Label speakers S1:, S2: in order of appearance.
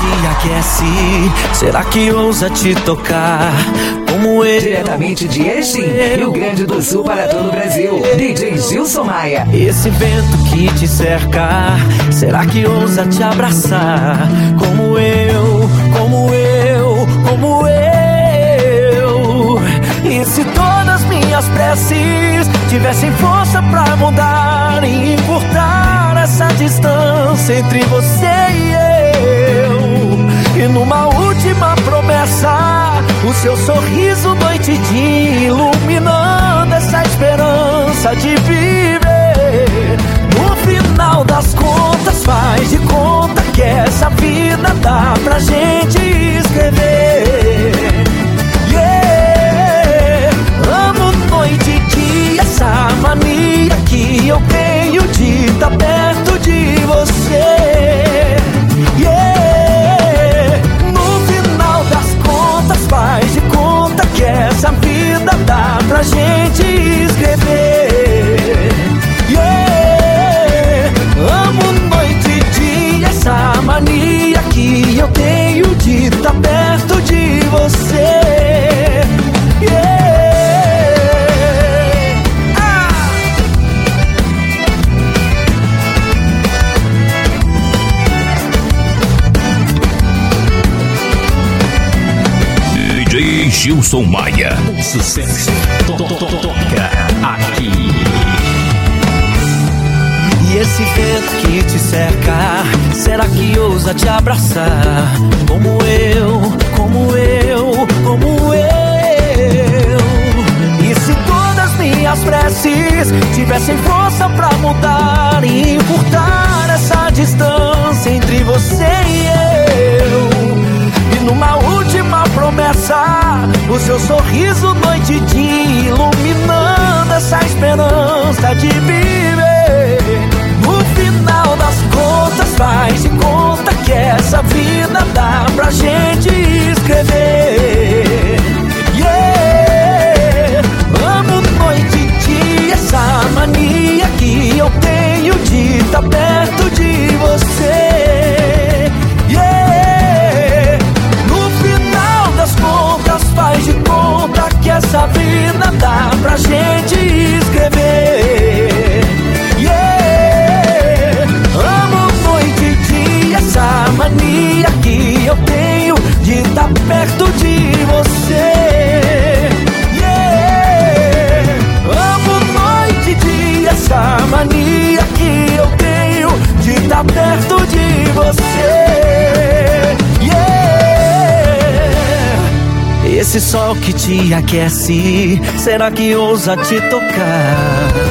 S1: te aquece? Será que ousa te tocar como eu?
S2: Diretamente de Erechim, Rio Grande do Sul para todo o Brasil, DJ Gilson Maia.
S1: Esse vento que te cerca, será que ousa te abraçar como eu, como eu, como eu? E se todas minhas preces tivessem força pra mudar e encurtar essa distância entre você e eu, e numa última promessa, o seu sorriso noite e dia iluminando essa esperança de viver. No final das contas, faz de conta que essa vida dá pra gente escrever. Yeah, amo noite e dia, essa mania que eu tenho de estar perto de você. Yeah, no final das contas, faz de conta que essa vida dá pra gente escrever. Yeah, amo noite e dia, essa mania que eu tenho de estar perto de você.
S3: DJ Gilson Maia. O sucesso toca aqui.
S1: E esse vento que te cerca, será que ousa te abraçar como eu, como eu, como eu? E se todas minhas preces tivessem força pra mudar e encurtar essa distância entre você e eu, e numa última promessa, o seu sorriso noite e dia iluminando essa esperança de viver. No final das contas, faz de conta que essa vida dá pra gente escrever. Yeah, amo noite e dia, essa mania que eu tenho de estar perto de você. Yeah, no final das contas, faz de conta que essa vida dá pra gente escrever. Yeah, amo noite e dia, essa mania que eu tenho de estar perto de você. Yeah, amo noite e dia, essa mania que eu tenho de estar perto de você. Yeah, esse sol que te aquece, será que ousa te tocar